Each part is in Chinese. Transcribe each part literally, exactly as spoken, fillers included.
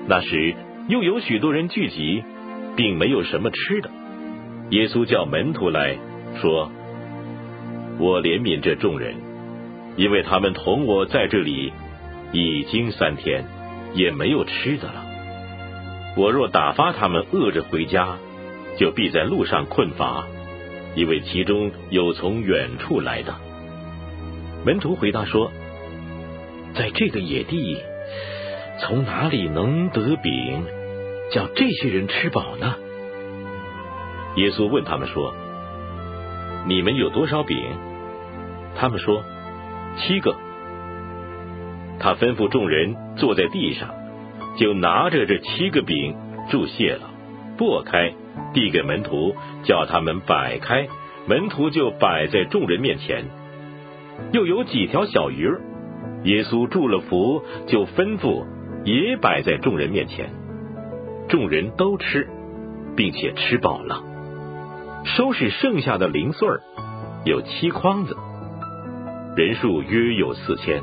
那时又有许多人聚集，并没有什么吃的。耶稣叫门徒来说，我怜悯这众人，因为他们同我在这里已经三天，也没有吃的了。我若打发他们饿着回家，就必在路上困乏，因为其中有从远处来的。门徒回答说，在这个野地，从哪里能得饼，叫这些人吃饱呢？耶稣问他们说，你们有多少饼？他们说，七个。他吩咐众人坐在地上，就拿着这七个饼注谢了，擘开，递给门徒，叫他们摆开，门徒就摆在众人面前。又有几条小鱼儿，耶稣祝了福，就吩咐也摆在众人面前。众人都吃，并且吃饱了，收拾剩下的零碎儿，有七筐子，人数约有四千。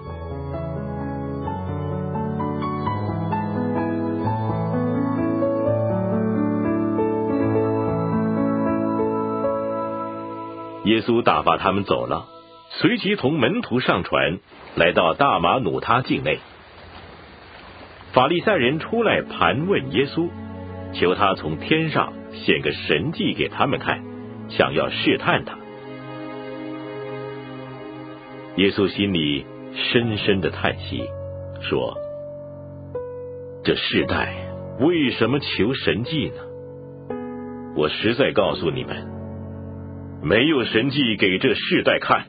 耶稣打发他们走了，随即同门徒上船，来到大马努他境内。法利赛人出来盘问耶稣，求他从天上显个神迹给他们看，想要试探他。耶稣心里深深的叹息，说，这世代为什么求神迹呢？我实在告诉你们，没有神迹给这世代看。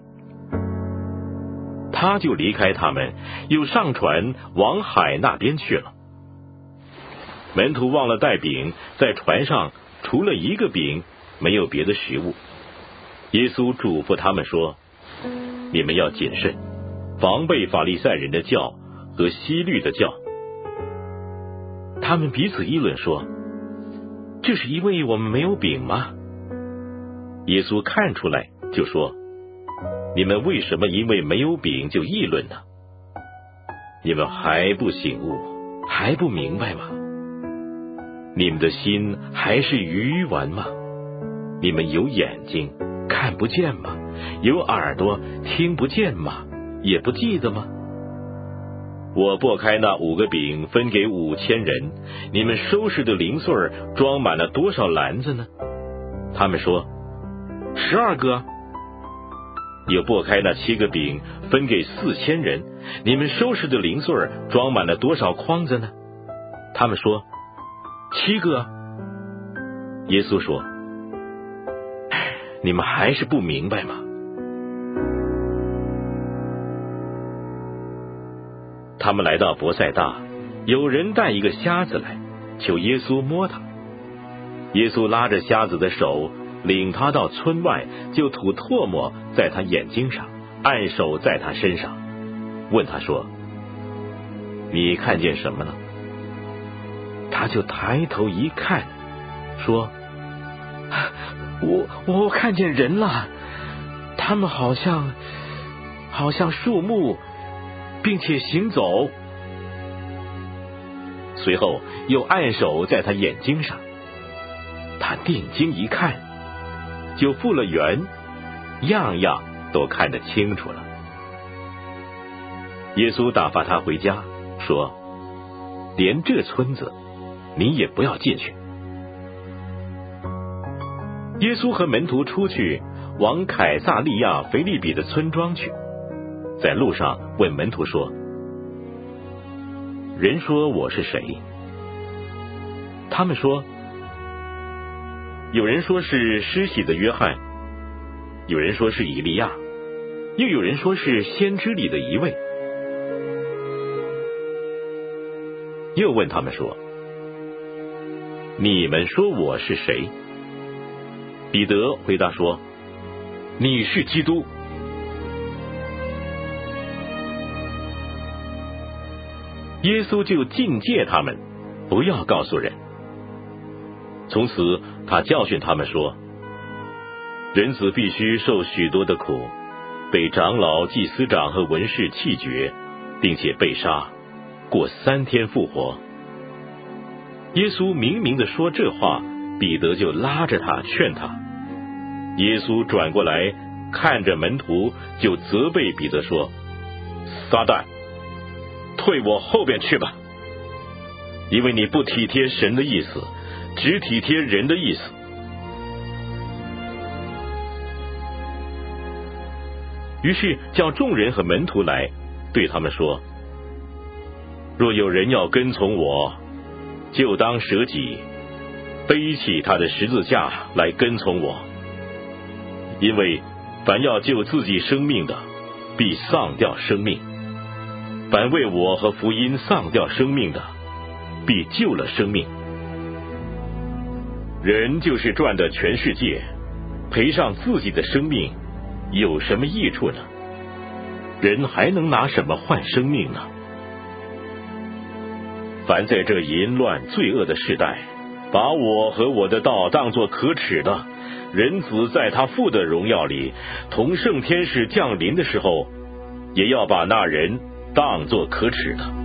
他就离开他们，又上船往海那边去了。门徒忘了带饼，在船上除了一个饼，没有别的食物。耶稣嘱咐他们说，你们要谨慎，防备法利赛人的教和希律的教。他们彼此议论说，这是因为我们没有饼吗？耶稣看出来，就说，你们为什么因为没有饼就议论呢？你们还不醒悟，还不明白吗？你们的心还是愚顽吗？你们有眼睛看不见吗？有耳朵听不见吗？也不记得吗？我擘开那五个饼分给五千人，你们收拾的零碎装满了多少篮子呢？他们说，十二个。又擘开那七个饼分给四千人，你们收拾的零碎装满了多少筐子呢？他们说，七个。耶稣说，你们还是不明白吗？他们来到伯赛大，有人带一个瞎子来，求耶稣摸他。耶稣拉着瞎子的手，领他到村外，就吐唾沫在他眼睛上，按手在他身上，问他说，你看见什么了？他就抬头一看，说，我我看见人了，他们好像好像树木，并且行走。随后又按手在他眼睛上，他定睛一看，就复了原，样样都看得清楚了。耶稣打发他回家，说，连这村子你也不要进去。耶稣和门徒出去，往凯撒利亚腓立比的村庄去，在路上问门徒说，人说我是谁？他们说，有人说是施洗的约翰，有人说是以利亚，又有人说是先知里的一位。又问他们说，你们说我是谁？彼得回答说，你是基督。耶稣就禁戒他们，不要告诉人。从此他教训他们说，人子必须受许多的苦，被长老、祭司长和文士弃绝，并且被杀，过三天复活。 耶稣明明的说这话，彼得就拉着他劝他。耶稣转过来看着门徒，就责备彼得说：撒旦，退我后边去吧，因为你不体贴神的意思，只体贴人的意思。于是叫众人和门徒来，对他们说：若有人要跟从我，就当舍己，背起他的十字架来跟从我。因为凡要救自己生命的，必丧掉生命；凡为我和福音丧掉生命的，必救了生命。人就是赚得全世界，赔上自己的生命，有什么益处呢？人还能拿什么换生命呢？凡在这淫乱罪恶的世代，把我和我的道当作可耻的，人子在他父的荣耀里同圣天使降临的时候，也要把那人当作可耻的。